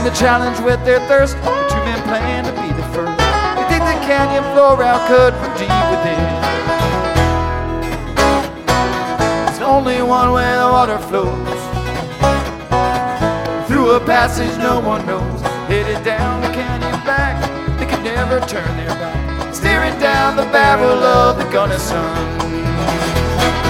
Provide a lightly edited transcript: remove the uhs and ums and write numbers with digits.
the challenge with their thirst. The two men plan to be the first. They dig the canyon floor out, cut from deep within. There's only one way the water flows, through a passage no one knows. Headed down the canyon back, they could never turn their back, staring down the barrel of the gunner's son.